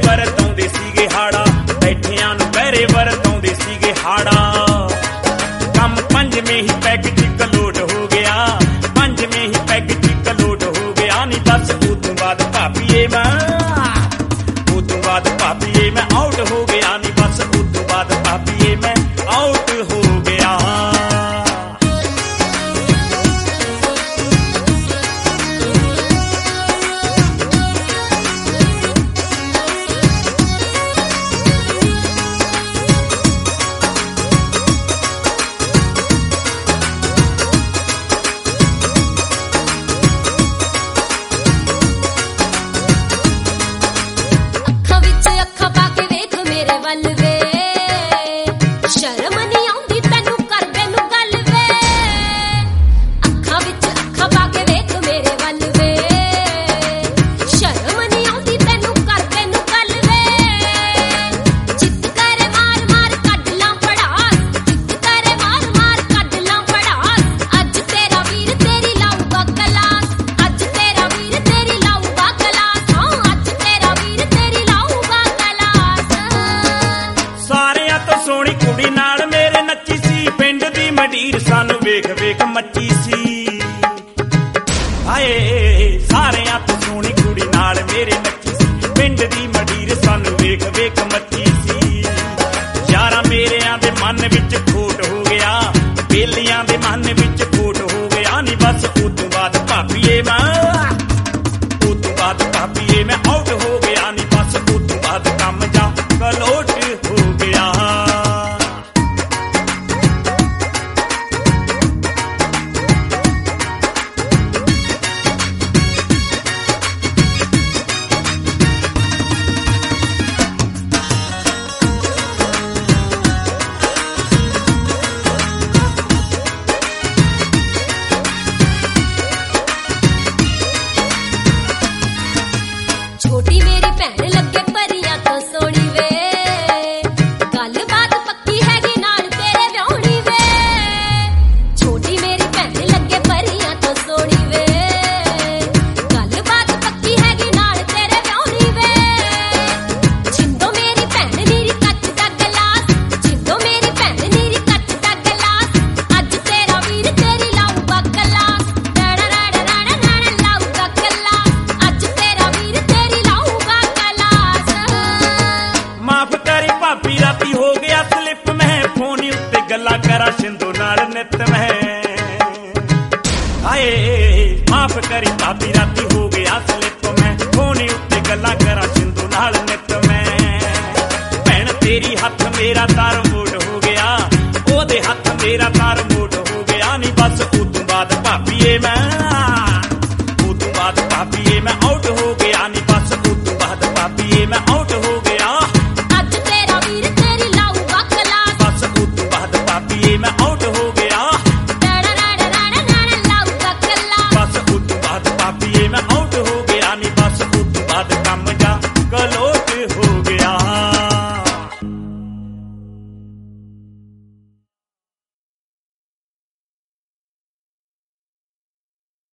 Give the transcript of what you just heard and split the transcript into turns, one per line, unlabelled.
ਵਰਤਾਉਂਦੇ ਸੀਗੇ ਹਾੜਾ, ਬੈਠਿਆਂ ਨੂੰ ਪਹਿਰੇ ਵਰਤਾਉਂਦੇ ਸੀਗੇ ਹਾੜਾ। ਕੰਮ ਪੰਜਵੇਂ ਹੀ ਪੈਗ ਚ ਕਲੋਟ ਹੋ ਗਿਆ, ਪੰਜਵੇਂ ਹੀ ਪੈਗ ਚ ਕਲੋਟ ਹੋ ਗਿਆ ਨੀ ਬਸ। ਉਦੋਂ ਬਾਅਦ ਭਾਬੀਏ ਮੈਂ ਆਊਟ ਹੋ ਗਿਆ ਨੀ ਬਸ। ਉਦੋਂ ਬਾਅਦ ਭਾਬੀਏ ਮੈਂ ਆਊਟ ਹੋ ਗਿਆ। ਸਾਨੂੰ ਵੇਖ ਵੇਖ ਮੱਚੀ ਸੀ ਹਾਏ, ਸਾਰਿਆਂ ਤੋਂ ਸੋਹਣੀ ਕੁੜੀ ਨਾਲ ਮੇਰੇ ਨੱਚੀ ਸੀ। ਪਿੰਡ ਦੀ ਮੰਡੀਰ ਸਾਨੂੰ ਵੇਖ ਵੇਖ ਮੱਚੀ ਸੀ। ਯਾਰਾਂ ਮੇਰਿਆਂ ਦੇ ਮਨ ਵਿੱਚ ਖੋਟ ਹੋ ਗਿਆ, ਬੇਲੀਆਂ ਦੇ ਮਨ ਵਿੱਚ ਖੋਟ ਹੋ ਗਿਆ ਨੀ ਬਸ। ਉਦੋਂ ਬਾਅਦ ਭਾਬੀਏ ਮੈਂ ਆਊਟ ਹੋ ਗਿਆ ਨੀ ਬਸ। ਉਦੋਂ ਬਾਅਦ ਕੰਮ ਜਾ ਕਲੋਟ ਹੋ ਗਿਆ।
ਛੋਟੀ ਮੇਰੀ ਭੈਣ ਲੱਗੇ ਪਰੀਆਂ ਤੋਂ ਸੋਹਣੀ ਵੇ, ਗੱਲਬਾਤ ਪੱਕੀ ਹੈਗੀ ਨਾਲ ਤੇਰੇ ਵਿਆਹੁਣੀ ਵੇ। ਛੋਟੀ ਮੇਰੀ ਭੈਣ ਲੱਗੇ ਪਰੀਆਂ ਤੋਂ ਸੋਹਣੀ ਵੇ, ਗੱਲਬਾਤ ਪੱਕੀ ਹੈਗੀ ਨਾਲ ਤੇਰੇ ਵਿਆਹੁਣੀ ਵੇ। ਜਿੰਦੋ ਮੇਰੀ ਭੈਣ ਨੀਰੀ ਕੱਚ ਦਾ ਗਲਾਸ, ਜਿੰਦੋ ਮੇਰੀ ਭੈਣ ਨੀਰੀ ਕੱਚ ਦਾ ਗਲਾਸ। ਅੱਜ ਤੇਰਾ ਵੀਰ ਤੇਰੀ ਲਾਊਗਾ ਕਲਾਸ, ਲਾਊਗਾ ਕਲਾਸ। ਅੱਜ ਤੇਰਾ ਵੀਰ
ਮਾਫ ਕਰੀ ਭਾਬੀ ਰਾਤੀ ਹੋ ਗਿਆ ਸਲਿੱਪ, ਮੈਂ ਫੋਨ ਉੱਤੇ ਗੱਲਾਂ ਕਰਾਂ ਸਿੰਧੂ ਨਾਲ ਨਿੱਤ ਮੈਂ। ਹਾਏ ਮਾਫ ਕਰੀ ਭਾਬੀ ਰਾਤੀ ਹੋ ਗਿਆ ਸਲਿੱਪ, ਮੈਂ ਫੋਨ ਉੱਤੇ ਗੱਲਾਂ ਕਰਾਂ ਸਿੰਧੂ ਨਾਲ ਨਿੱਤ ਮੈਂ। ਭੈਣ ਤੇਰੀ ਹੱਥ ਮੇਰਾ ਤਾਰ ਮੋੜ ਹੋ ਗਿਆ, ਉਹਦੇ ਹੱਥ ਮੇਰਾ ਤਾਰ ਮੋੜ ਹੋ ਗਿਆ ਨੀ ਬਸ। ਉਦੋਂ ਬਾਅਦ ਭਾਬੀਏ ਮੈਂ